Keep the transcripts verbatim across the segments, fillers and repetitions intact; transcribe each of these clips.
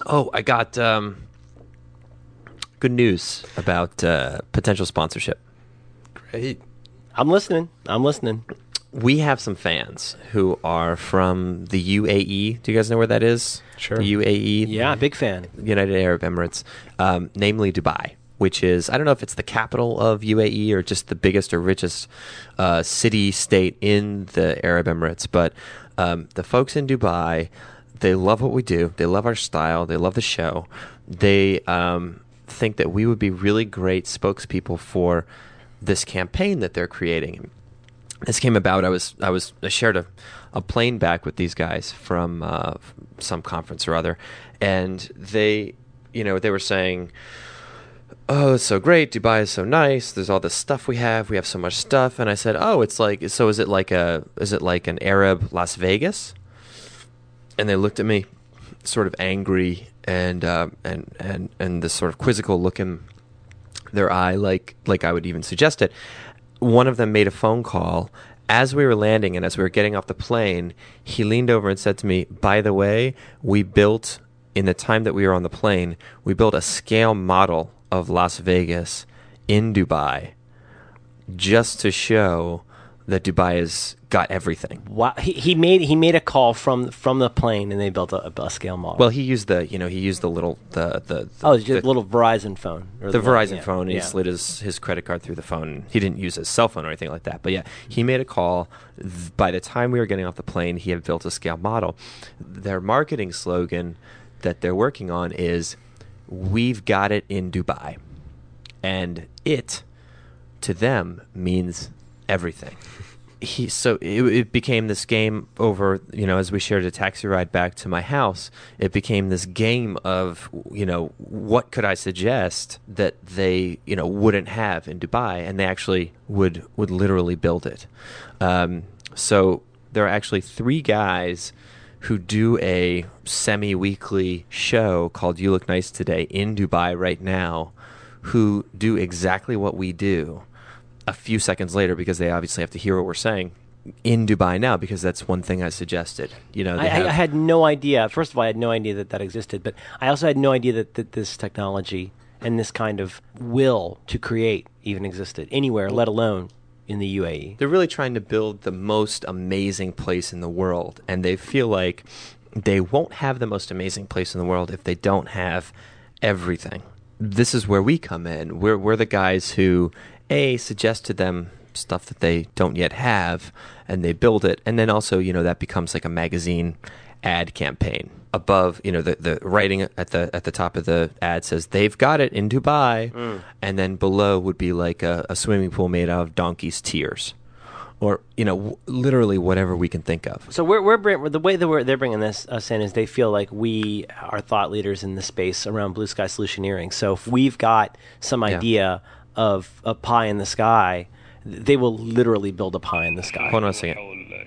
Oh, I got um, good news about uh, potential sponsorship. Great. I'm listening. I'm listening. We have some fans who are from the U A E. Do you guys know where that is? Sure. The U A E? Yeah, big fan. United Arab Emirates, um, namely Dubai, which is, I don't know if it's the capital of U A E or just the biggest or richest uh, city state in the Arab Emirates. But um, the folks in Dubai, they love what we do. They love our style. They love the show. They um, think that we would be really great spokespeople for this campaign that they're creating. This came about. I was I was I shared a, a plane back with these guys from uh, some conference or other, and they, you know, they were saying, "Oh, it's so great. Dubai is so nice. There's all this stuff we have. We have so much stuff." And I said, "Oh, it's like so. Is it like a is it like an Arab Las Vegas?" And they looked at me, sort of angry and uh, and and and this sort of quizzical look in their eye, like like I would even suggest it. One of them made a phone call as we were landing, and as we were getting off the plane, he leaned over and said to me, "By the way, we built, in the time that we were on the plane, we built a scale model of Las Vegas in Dubai just to show that Dubai has got everything." Wow. He, he made he made a call from from the plane, and they built a, a scale model. Well, he used the, you know, he used the little, the, the, the oh, just a the, little Verizon phone. Or the the Verizon yeah, phone, and yeah. he slid his, his credit card through the phone. He didn't use his cell phone or anything like that. But yeah, he made a call. Th- By the time we were getting off the plane, he had built a scale model. Their marketing slogan that they're working on is, "We've got it in Dubai." And it, to them, means everything. He so it, it became this game over, you know, as we shared a taxi ride back to my house, it became this game of, you know, what could I suggest that they, you know, wouldn't have in Dubai, and they actually would would literally build it. Um, so there are actually three guys who do a semi-weekly show called You Look Nice Today in Dubai right now, who do exactly what we do a few seconds later, because they obviously have to hear what we're saying in Dubai now, because that's one thing I suggested. You know, I, they have, I had no idea. First of all, I had no idea that that existed, but I also had no idea that, that this technology and this kind of will to create even existed anywhere, let alone in the U A E. they're really trying to build the most amazing place in the world, and they feel like they won't have the most amazing place in the world if they don't have everything. This is where we come in. We're we're the guys who, A, suggest to them stuff that they don't yet have, and they build it. And then also, you know, that becomes like a magazine ad campaign. Above, you know, the, the writing at the at the top of the ad says, "They've got it in Dubai." Mm. And then below would be like a, a swimming pool made out of donkey's tears. Or, you know, w- literally whatever we can think of. So we're, we're bring, the way that we're, they're bringing this us in is they feel like we are thought leaders in the space around blue sky solutioneering. So if we've got some Yeah. idea of a pie in the sky, they will literally build a pie in the sky. Hold on a second.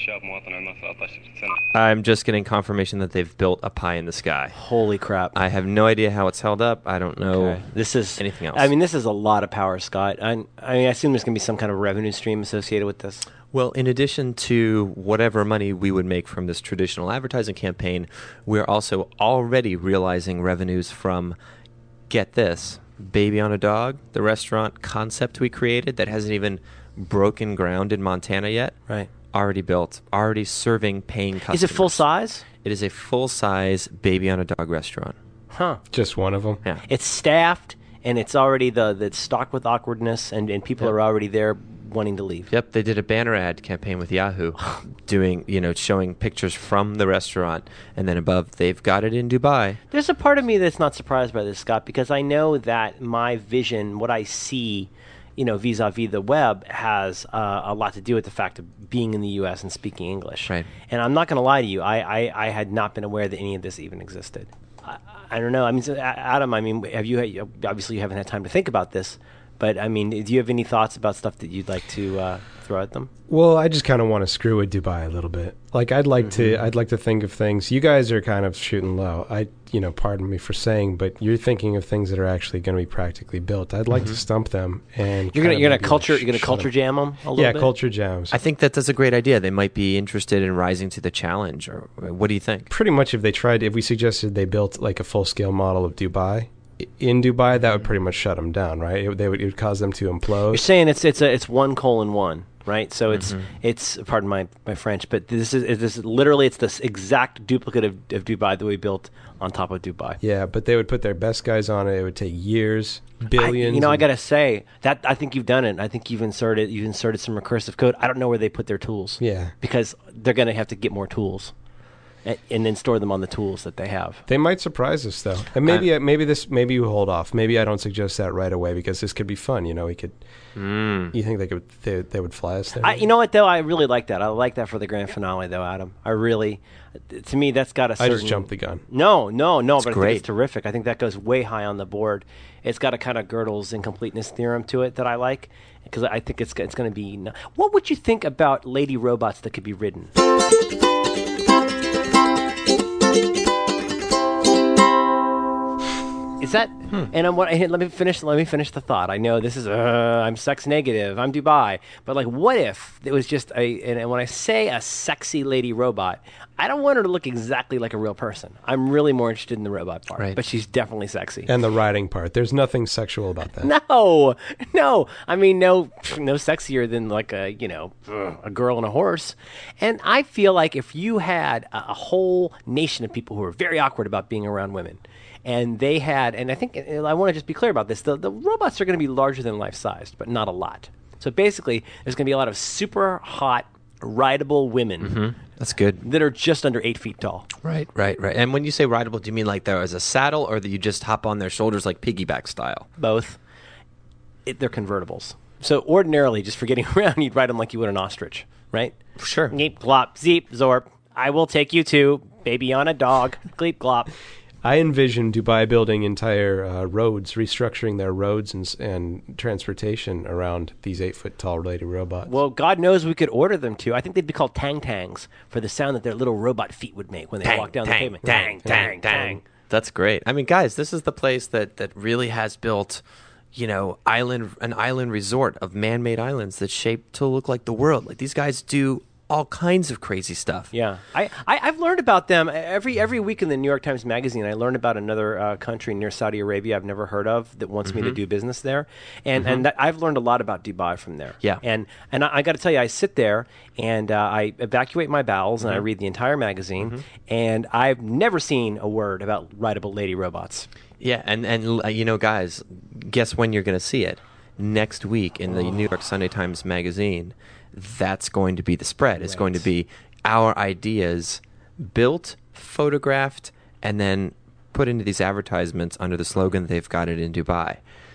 I'm just getting confirmation that they've built a pie in the sky. Holy crap. I have no idea how it's held up. I don't know Okay. This is anything else. I mean, this is a lot of power, Scott. I, I mean, I assume there's going to be some kind of revenue stream associated with this. Well, in addition to whatever money we would make from this traditional advertising campaign, we're also already realizing revenues from, get this, Baby on a Dog, the restaurant concept we created that hasn't even broken ground in Montana yet. Right. Already built, already serving paying customers. Is it full size? It is a full-size Baby on a Dog restaurant. Huh. Just one of them? Yeah. It's staffed, and it's already the that's stocked with awkwardness, and, and people Yep. are already there wanting to leave. Yep, they did a banner ad campaign with Yahoo, doing, you know, showing pictures from the restaurant, and then above, "They've got it in Dubai." There's a part of me that's not surprised by this, Scott, because I know that my vision, what I see, you know, vis-a-vis the web, has uh, a lot to do with the fact of being in the U S and speaking English. Right. And I'm not going to lie to you, I, I, I had not been aware that any of this even existed. I, I don't know. I mean, so, Adam, I mean, have you, obviously you haven't had time to think about this, but I mean, do you have any thoughts about stuff that you'd like to uh, throw at them? Well, I just kind of want to screw with Dubai a little bit. Like I'd like mm-hmm. to, I'd like to think of things. You guys are kind of shooting low. I, you know, pardon me for saying, but you're thinking of things that are actually going to be practically built. I'd like mm-hmm. to stump them, and you're gonna, you're gonna culture, sh- you're gonna culture jam them a little yeah, bit. Yeah, culture jams. I think that that's a great idea. They might be interested in rising to the challenge. Or what do you think? Pretty much, if they tried, if we suggested they built like a full scale model of Dubai. In Dubai, that would pretty much shut them down, right? It, they would, it would cause them to implode. You're saying it's it's a it's one colon one, right? So it's mm-hmm. it's pardon my, my French, but this is this is literally it's this exact duplicate of, of Dubai that we built on top of Dubai. Yeah, but they would put their best guys on it. It would take years, billions. I, you know, I gotta say that I think you've done it. I think you've inserted you've inserted some recursive code. I don't know where they put their tools. Yeah, because they're gonna have to get more tools. And then store them on the tools that they have. They might surprise us, though. And maybe uh, maybe this maybe you hold off. Maybe I don't suggest that right away because this could be fun. You know, we could. Mm. You think they could they, they would fly us there? I, you know what though? I really like that. I like that for the grand finale, though, Adam. I really, to me, that's got a certain. I just jumped the gun. No, no, no. It's but great. I think it's terrific. I think that goes way high on the board. It's got a kind of Gödel's incompleteness theorem to it that I like because I think it's it's going to be. What would you think about lady robots that could be ridden? Is that? Hmm. And I'm what? Let me finish. Let me finish the thought. I know this is. Uh, I'm sex negative. I'm Dubai. But like, what if it was just a? And when I say a sexy lady robot, I don't want her to look exactly like a real person. I'm really more interested in the robot part. Right. But she's definitely sexy. And the riding part. There's nothing sexual about that. No, no. I mean, no, no sexier than like a you know a girl and a horse. And I feel like if you had a, a whole nation of people who are very awkward about being around women. And they had, and I think, I want to just be clear about this, the, the robots are going to be larger than life-sized, but not a lot. So basically, there's going to be a lot of super hot, rideable women. Mm-hmm. That's good. That are just under eight feet tall. Right, right, right. And when you say rideable, do you mean like there is a saddle or that you just hop on their shoulders like piggyback style? Both. It, they're convertibles. So ordinarily, just for getting around, you'd ride them like you would an ostrich, right? Sure. Gleep, glop, zeep, zorp. I will take you to baby on a dog. Gleep, glop. I envision Dubai building entire uh, roads, restructuring their roads and, and transportation around these eight-foot-tall lady robots. Well, God knows we could order them to. I think they'd be called tang-tangs for the sound that their little robot feet would make when they tang, walk down tang, the pavement. Tang, tang, tang, tang. That's great. I mean, guys, this is the place that, that really has built, you know, island an island resort of man-made islands that shape to look like the world. Like these guys do all kinds of crazy stuff. Yeah, I, I I've learned about them every every week in the New York Times Magazine. I learn about another uh, country near Saudi Arabia I've never heard of that wants mm-hmm. me to do business there, and mm-hmm. and that, I've learned a lot about Dubai from there. Yeah, and and I, I got to tell you, I sit there and uh, I evacuate my bowels mm-hmm. and I read the entire magazine, mm-hmm. and I've never seen a word about rideable lady robots. Yeah, and and uh, you know, guys, guess when you're going to see it? Next week in the oh. New York Sunday Times Magazine. That's going to be the spread. It's right. going to be our ideas built, photographed, and then put into these advertisements under the slogan they've got it in Dubai.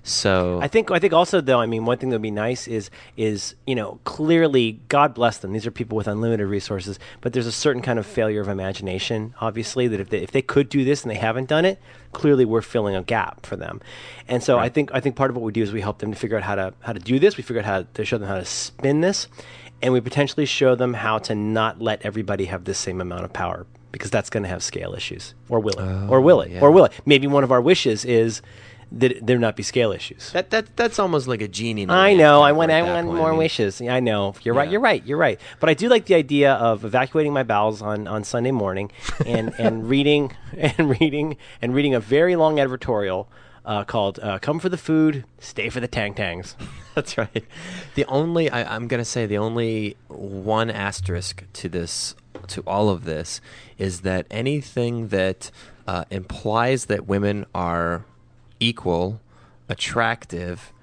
So I think I think also though I mean one thing that would be nice is is you know clearly God bless them, these are people with unlimited resources, but there's a certain kind of failure of imagination obviously that if they, if they could do this and they haven't done it, clearly we're filling a gap for them. And so right. I think I think part of what we do is we help them to figure out how to how to do this. We figure out how to show them how to spin this, and we potentially show them how to not let everybody have the same amount of power, because that's going to have scale issues. Or will it? Oh, or will it? Yeah. Or will it? Maybe one of our wishes is that there not be scale issues. That that that's almost like a genie. I know. I want I want more I mean, wishes. Yeah, I know. You're yeah. right. You're right. You're right. But I do like the idea of evacuating my bowels on, on Sunday morning and, and reading and reading and reading a very long editorial uh, called uh, "Come for the food, stay for the tang tangs." That's right. The only I, I'm going to say the only one asterisk to this to all of this is that anything that uh, implies that women are equal, attractive,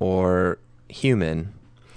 or human,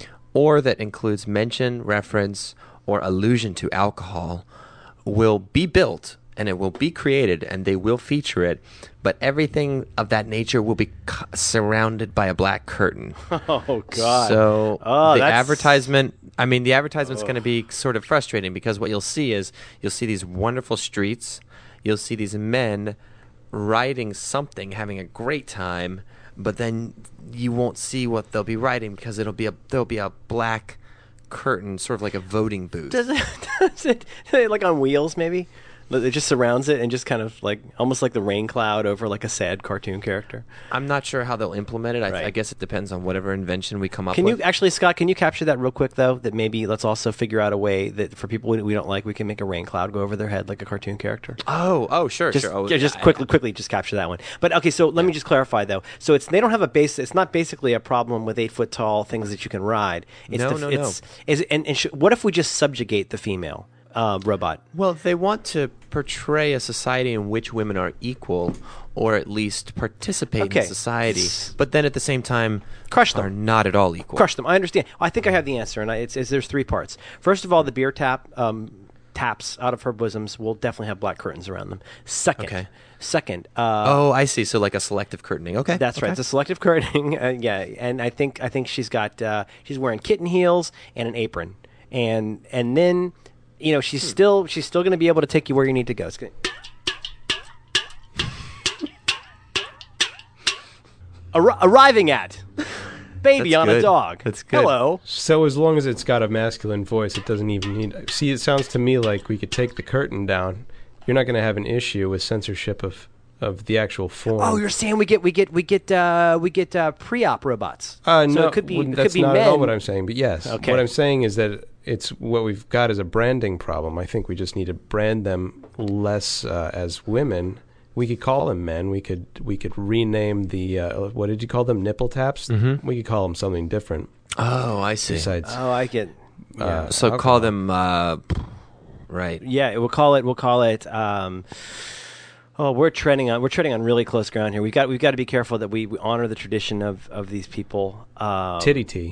or that includes mention, reference, or allusion to alcohol will be built and it will be created and they will feature it, but everything of that nature will be cu- surrounded by a black curtain. Oh, God. So oh, the that's... advertisement, I mean, the advertisement's oh. going to be sort of frustrating because what you'll see is you'll see these wonderful streets, you'll see these men writing something, having a great time, but then you won't see what they'll be writing because it'll be a there'll be a black curtain, sort of like a voting booth. Does it, does it, like on wheels, maybe? It just surrounds it and just kind of like, almost like the rain cloud over like a sad cartoon character. I'm not sure how they'll implement it. I, Right. I guess it depends on whatever invention we come up Can with. you, actually, Scott, can you capture that real quick, though? That maybe let's also figure out a way that for people we we don't like, we can make a rain cloud go over their head like a cartoon character. Oh, oh, sure, Just, sure. Oh, yeah, just I- quickly, quickly, just capture that one. But okay, so let me just clarify though. So it's they don't have a base. It's not basically a problem with eight foot tall things that you can ride. It's No, the, no, it's, Is and, and sh- what if we just subjugate the female uh, robot? Well, they want to portray a society in which women are equal, or at least participate Okay. in society, S- but then at the same time, Crush them. are not at all equal. Crush them. I understand. I think I have the answer, and I, it's, it's there's three parts. First of all, the beer tap um, taps out of her bosoms will definitely have black curtains around them. Second, Okay. second. Uh, Oh, I see. So like a selective curtaining. Okay, That's right. okay. It's a selective curtaining. Uh, yeah, and I think I think she's got uh, she's wearing kitten heels and an apron, and and then you know she's still she's still going to be able to take you where you need to go. It's gonna... Arri- arriving at baby That's on a good. dog. That's good. Hello. So as long as it's got a masculine voice, it doesn't even need. See, it sounds to me like we could take the curtain down. You're not going to have an issue with censorship of of the actual form. Oh, you're saying we get we get we get uh, we get uh, pre-op robots? Uh, so no, it could be well, it that's could be not men. at all what I'm saying. But yes, Okay. what I'm saying is that it's what we've got is a branding problem. I think we just need to brand them less uh, as women. We could call them men. We could we could rename the uh, what did you call them? Nipple taps. Mm-hmm. We could call them something different Oh, I see. besides. Oh, I get. Yeah. uh, so alcohol. call them uh, right. Yeah, we'll call it. We'll call it. Um, oh, we're treading on. We're treading on really close ground here. We got. We've got to be careful that we, we honor the tradition of, of these people. Um, Titty tea.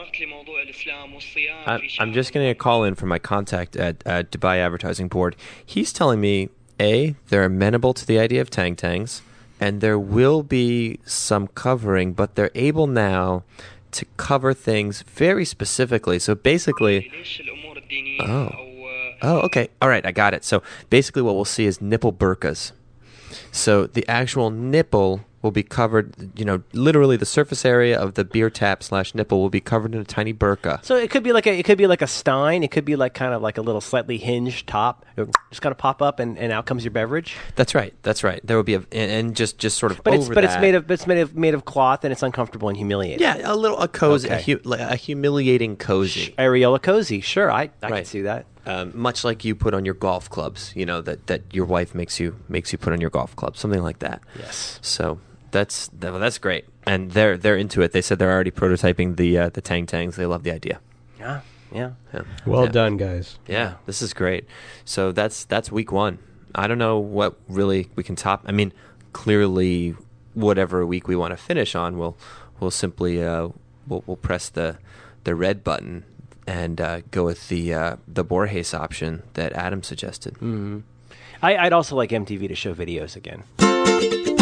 I'm, I'm just getting a call in from my contact at, at Dubai Advertising Board. He's telling me, A, they're amenable to the idea of tang tangs, and there will be some covering, but they're able now to cover things very specifically. So basically, oh, oh, okay, all right, I got it. So basically, what we'll see is nipple burqas. So the actual nipple will be covered, you know, literally the surface area of the beer tap slash nipple will be covered in a tiny burqa. So it could be like a. It could be like a stein. It could be like kind of like a little slightly hinged top. It would just kind of pop up, and, and out comes your beverage. That's right. That's right. There will be a and, and just just sort of But over it's but that. it's made of but it's made of made of cloth, and it's uncomfortable and humiliating. yeah, a little a cozy, a, Okay. hu- like a humiliating cozy, Areola cozy. Sure, I I can Right. see that. um, much like you put on your golf clubs. You know that, that your wife makes you makes you put on your golf clubs, something like that. Yes. So that's that, well, that's great, and they're they're into it. They said they're already prototyping the uh, the tang tangs. They love the idea. Yeah. Yeah. Yeah. Well Yeah. done, guys. Yeah, this is great. So that's that's week one. I don't know what really we can top. I mean, clearly, whatever week we want to finish on, we'll we'll simply uh, we'll, we'll press the the red button and uh, go with the uh, the Borges option that Adam suggested. I, I'd also like M T V to show videos again.